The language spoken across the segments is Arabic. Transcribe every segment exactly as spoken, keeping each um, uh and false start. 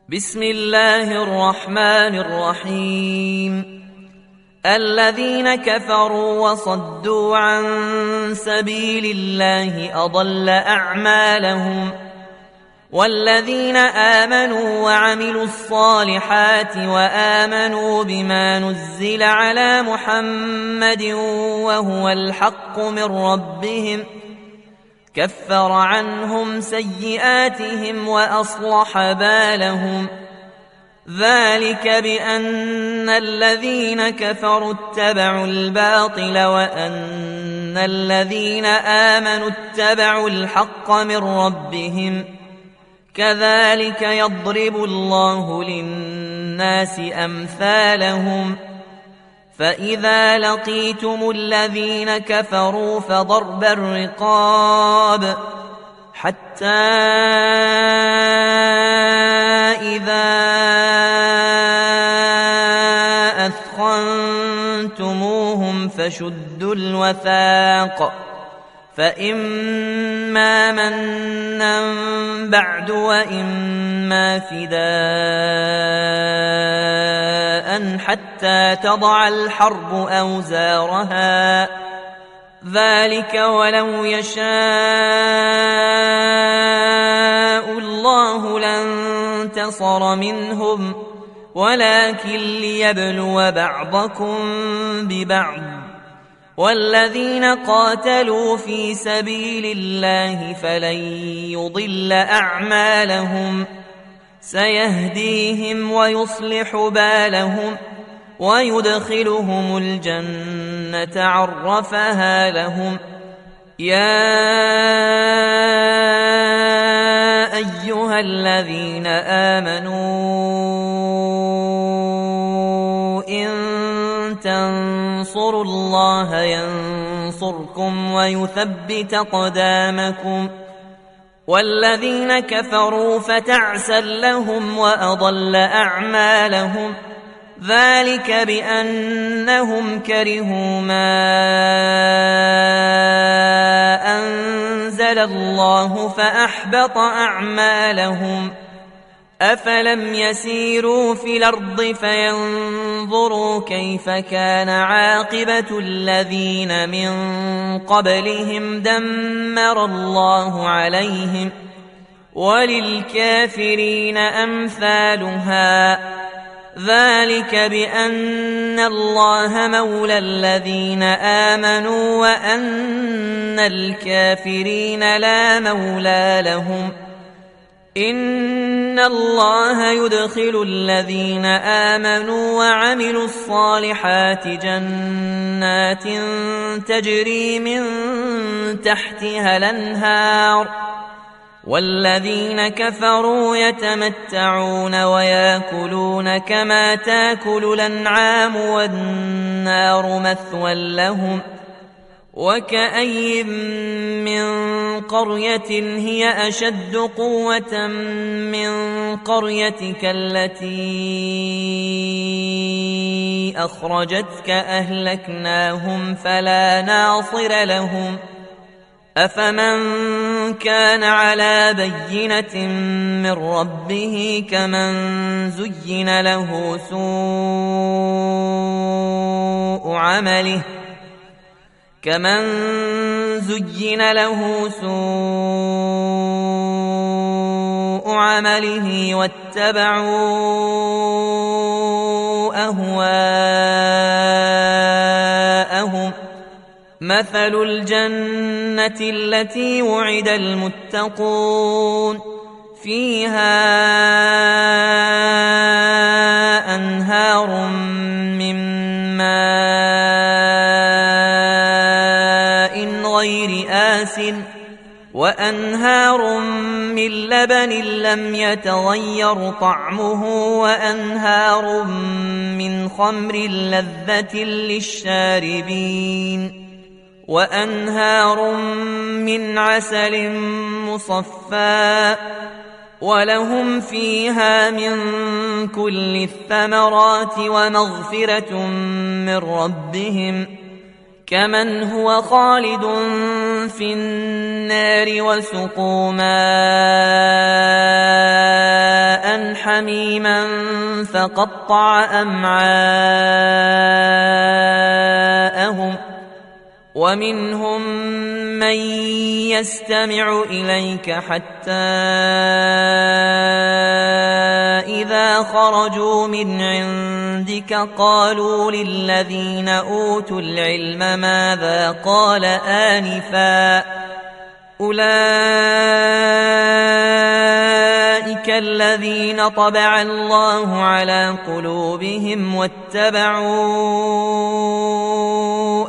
بسم الله الرحمن الرحيم. الذين كفروا وصدوا عن سبيل الله أضل أعمالهم، والذين آمنوا وعملوا الصالحات وآمنوا بما نزل على محمد وهو الحق من ربهم كفر عنهم سيئاتهم وأصلح بالهم. ذلك بأن الذين كفروا اتبعوا الباطل وأن الذين آمنوا اتبعوا الحق من ربهم. كذلك يضرب الله للناس أمثالهم. فإذا لقيتم الذين كفروا فضرب الرقاب حتى إذا أثخنتموهم فشدوا الوثاق، فإما منا بعد وإما فداء حتى تضع الحرب أوزارها. ذلك ولو يشاء الله لانتصر منهم، ولكن ليبلو بعضكم ببعض. والذين قاتلوا في سبيل الله فلن يضل أعمالهم، سيهديهم ويصلح بالهم ويدخلهم الجنة عرفها لهم. يا أيها الذين آمنوا إن تنصروا الله ينصركم ويثبت أقدامكم. والذين كفروا فتعسا لهم وأضل أعمالهم. ذلك بأنهم كرهوا ما أنزل الله فأحبط أعمالهم. أفلم يسيروا في الأرض فينظروا كيف كان عاقبة الذين من قبلهم دمر الله عليهم، وللكافرين أمثالها. ذلك بأن الله مولى الذين آمنوا وأن الكافرين لا مولى لهم. إن الله يدخل الذين آمنوا وعملوا الصالحات جنات تجري من تحتها الأنهار، والذين كفروا يتمتعون ويأكلون كما تأكل الأنعام والنار مثوى لهم. وكأي من قرية هي أشد قوة من قريتك التي أخرجتك أهلكناهم فلا ناصر لهم. أفمن كان على بينة من ربه كمن زين له سوء عمله كمن زين له سوء عمله واتبعوا أهواءهم. مثل الجنة التي وعد المتقون فيها أنهار من ماء غير آسن وأنهار من لبن لم يتغير طعمه وأنهار من خمر لذة للشاربين وأنهار من عسل مصفى ولهم فيها من كل الثمرات ومغفرة من ربهم كمن هو خالد في النار وسقوا ماء حميما فقطع أمعاءهم ومنهم من يستمع إليك حتى إذا خرجوا من عندك قالوا للذين أوتوا العلم ماذا قال آنفا أولئك الذين طبع الله على قلوبهم واتبعوا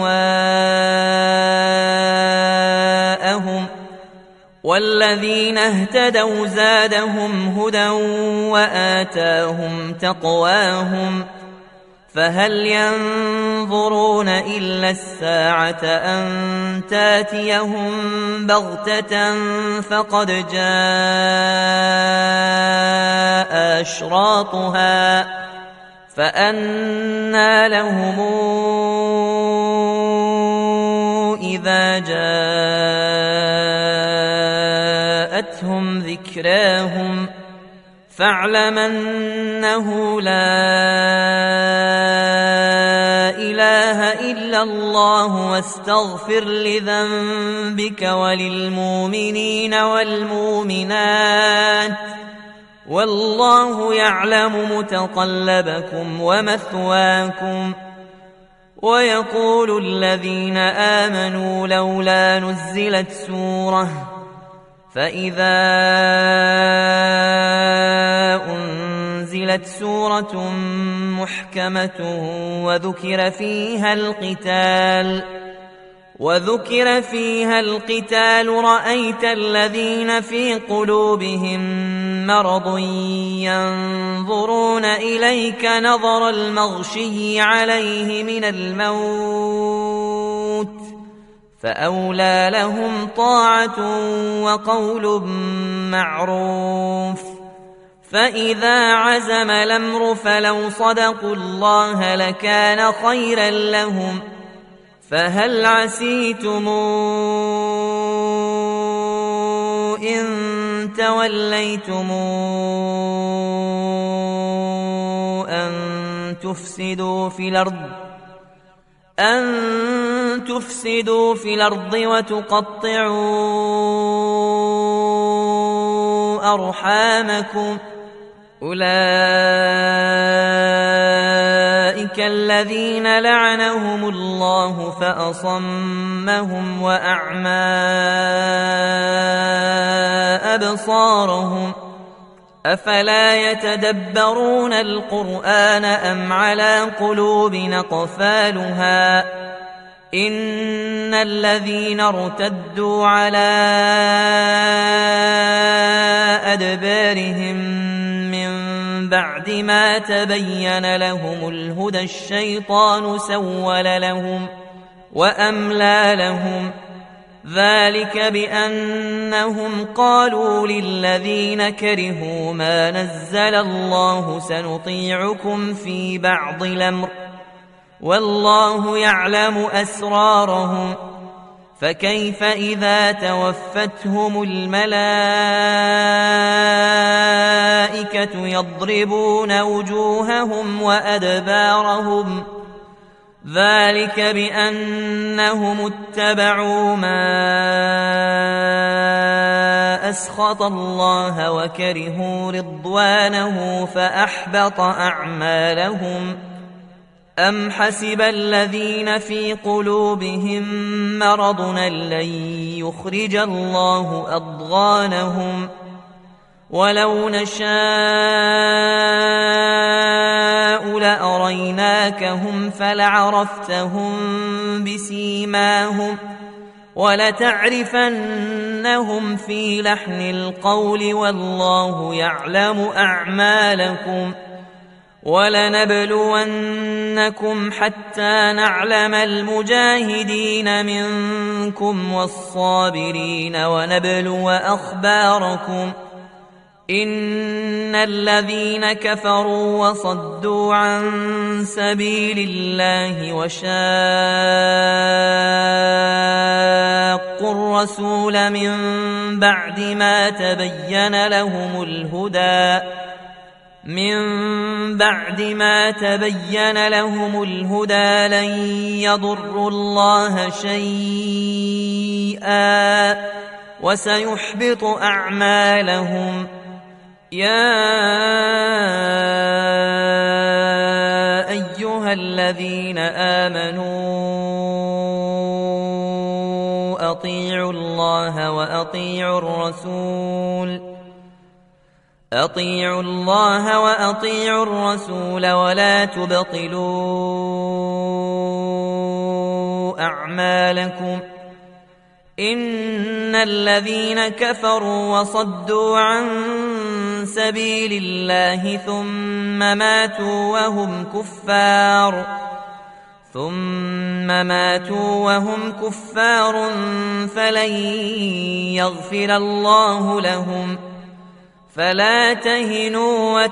أهواءهم والذين اهتدوا زادهم هدى وآتاهم تقواهم فهل ينظرون إلا الساعة أن تاتيهم بغتة فقد جاء أشراطها فأنى لهم إذا جاءتهم ذكراهم فاعلم أنه لا إله إلا الله واستغفر لذنبك وللمؤمنين والمؤمنات والله يعلم متقلبكم ومثواكم ويقول الذين آمنوا لولا نزلت سورة فإذا أنزلت سورة محكمة وذكر فيها القتال وذكر فيها القتال رأيت الذين في قلوبهم مرض ينظرون إليك نظر المغشي عليه من الموت فأولى لهم طاعة وقول معروف فإذا عزم الأمر فلو صدقوا الله لكان خيرا لهم فهل عسيتم إن توليتم أن تفسدوا في الأرض أن تفسدوا في الأرض وتقطعوا أرحامكم أولئك الذين لعنهم الله فأصمهم وأعمى أبصارهم أفلا يتدبرون القرآن أم على قلوب أقفالها إن الذين ارتدوا على أدبارهم من بعد ما تبين لهم الهدى الشيطان سول لهم وأملى لهم ذلك بأنهم قالوا للذين كرهوا ما نزل الله سنطيعكم في بعض الأمر والله يعلم أسرارهم فكيف إذا توفتهم الملائكة يضربون وجوههم وأدبارهم ذلك بأنهم اتبعوا ما أسخط الله وكرهوا رضوانه فأحبط أعمالهم أم حسب الذين في قلوبهم مرض لن يخرج الله أضغانهم ولو نشاء لأريناكهم فلعرفتهم بسيماهم ولتعرفنهم في لحن القول والله يعلم أعمالكم ولنبلونكم حتى نعلم المجاهدين منكم والصابرين ونبلو أخباركم إن الذين كفروا وصدوا عن سبيل الله وشاقوا الرسول من بعد ما تبين لهم الهدى من بعد ما تبين لهم الهدى لن يضروا الله شيئا وسيحبط أعمالهم. يا أيها الذين آمنوا أطيعوا الله وأطيعوا الرسول أطيعوا الله وأطيعوا الرسول ولا تبطلوا أعمالكم. إن الذين كفروا وصدوا عن سبيل الله ثم ماتوا وهم كفار ثم ماتوا وهم كفار فلن يغفر الله لهم. فلا تهنوا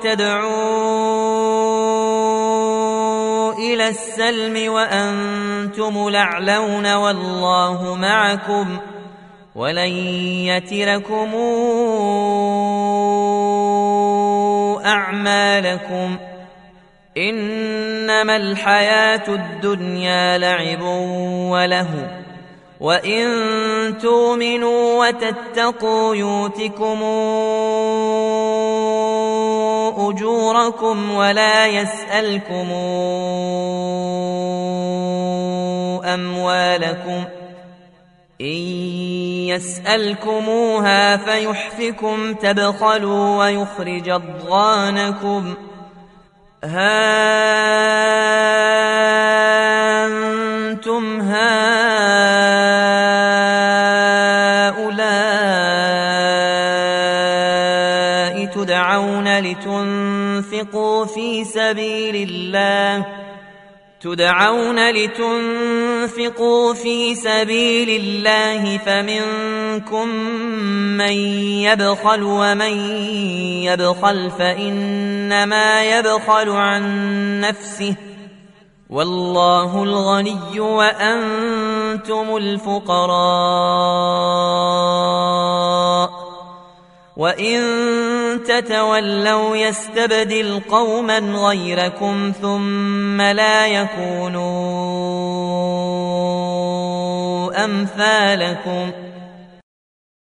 وتدعوا إلى السلم وأنتم الأعلون والله معكم ولن يتركم أعمالكم. إنما الحياة الدنيا لعب ولهو وإن تؤمنوا وتتقوا يؤتكم أجوركم ولا يسألكم أموالكم. إن يسألكموها فيحفكم تبخلوا ويخرج أضغانكم. ها أنتم هؤلاء تدعون لتنفقوا في سبيل الله تدعون لتنفقوا في سبيل الله فمنكم من يبخل ومن يبخل فإنما يبخل عن نفسه والله الغني وأنتم الفقراء. وإن تتولوا يستبدل قوما غيركم ثم لا يكونوا أمثالكم.